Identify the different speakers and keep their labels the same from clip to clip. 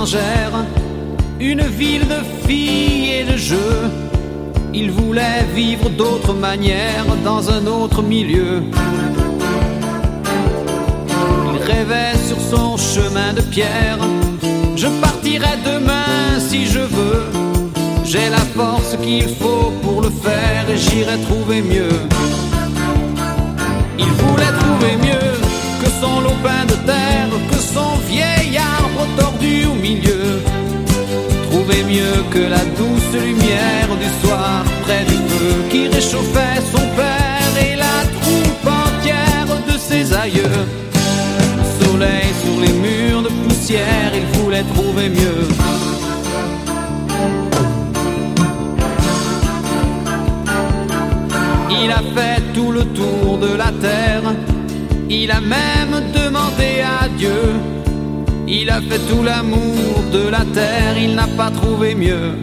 Speaker 1: étrangère, une ville de filles et de jeux. Il voulait vivre d'autres manières dans un autre milieu. Il rêvait sur son chemin de pierre. Je partirai demain si je veux. J'ai la force qu'il faut pour le faire et j'irai trouver mieux. Il voulait trouver mieux que son lopin de terre, que son vieil arbre tordu au milieu. Trouver mieux que la douce lumière du soir près du feu qui réchauffait son père et la troupe entière de ses aïeux. Soleil sur les murs de poussière, il voulait trouver mieux. Il a fait tout le tour de la terre, il a même demandé à Dieu. Il a fait tout l'amour de la terre, il n'a pas trouvé mieux.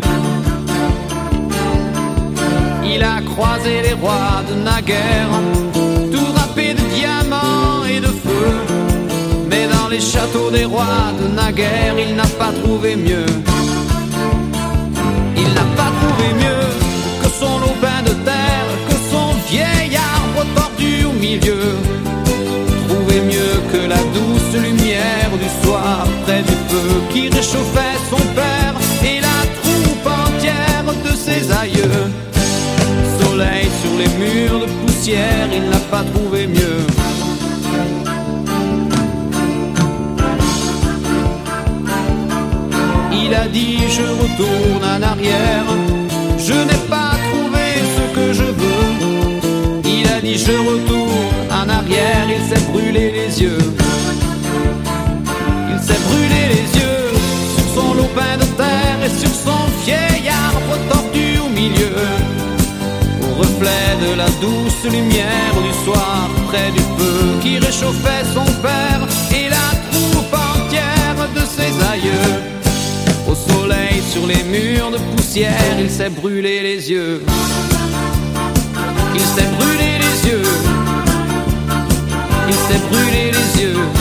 Speaker 1: Il a croisé les rois de naguère, tout râpés de diamants et de feu. Mais dans les châteaux des rois de naguère, il n'a pas trouvé mieux. Il n'a pas trouvé mieux que son lopin de terre, que son vieil arbre tordu au milieu. Trouver mieux que la douce lumière du soir près du feu qui réchauffait son père et la troupe entière de ses aïeux. Soleil sur les murs de poussière, il n'a pas trouvé mieux. Il a dit je retourne en arrière, je n'ai pas trouvé ce que je veux. Il a dit je retourne en arrière, il s'est brûlé les yeux. Il s'est brûlé les yeux sur son lopin de terre et sur son vieil arbre tordu au milieu. Au reflet de la douce lumière du soir près du feu qui réchauffait son père et la troupe entière de ses aïeux. Au soleil sur les murs de poussière, il s'est brûlé les yeux. Il s'est brûlé les yeux. Il s'est brûlé les yeux.